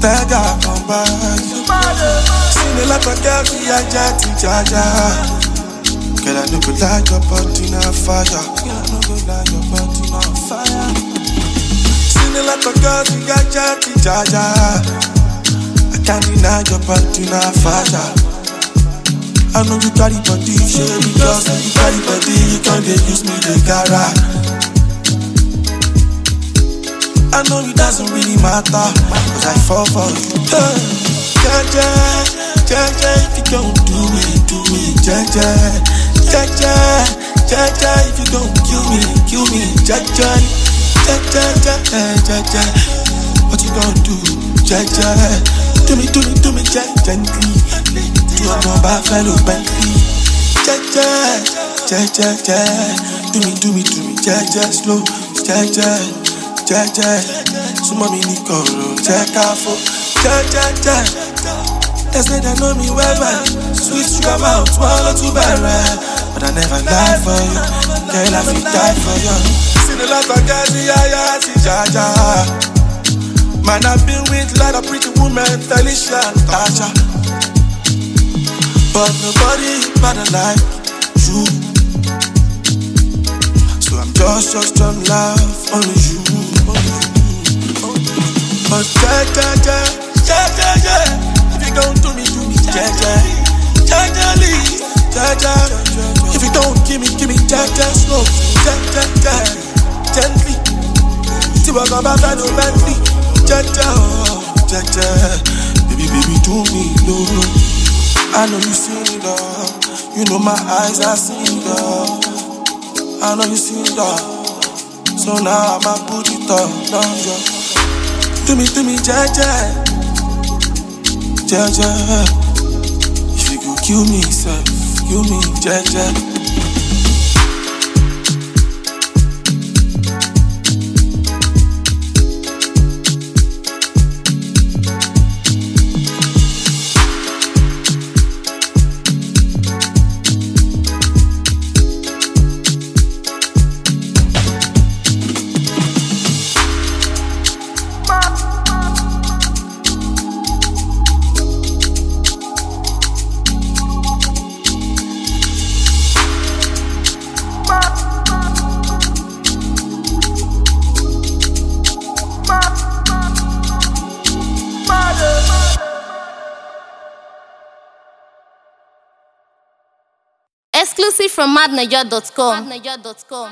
Tega come back. Seen a lot of girls, we are jetting Jaja. Girl, I no go like your body na fire. Girl, I no go like your body na fire. Seen a lot of girls, we are jetting Jaja. I can't deny your body na fire. I know you carry body, shit, because you carry body, you can't use me the gara. I know it doesn't really matter, cause I fall for you. Jaja, Jaja, if you don't do it, Jaja, Jaja, Jaja, if you don't kill me, Jaja, Jaja, Jaja, what you gonna do, Jaja? Do me, gently. Do a number, fellow Bentley. Jaja, Jaja, Jaja, do me, Jaja, slow, Jaja. Jaja, so mommy ni koro, check out for Jaja. They say they know me well, sweet sugar mouth, swallow too bad, but I never lie for you, girl, I feel die for you. Seen a lot of guys, yeah, see Jaja. Man, I've been with a lot of pretty women, Felicia and Tasha, but nobody better like you. So I'm just from love, only you. But Jaja, if you don't do me, Jaja, Jaja, if you don't give me, Jaja, slow, Jaja, gently. See what I'm about to Bentley, Jaja, baby, do me, no. I know you see it all, you know my eyes are seeing it all. I know you see it all, so now I'ma put it all on you. Do me, Jaja, Jaja. If you go kill me, sir, kill me, Jaja. Exclusive from madniger.com.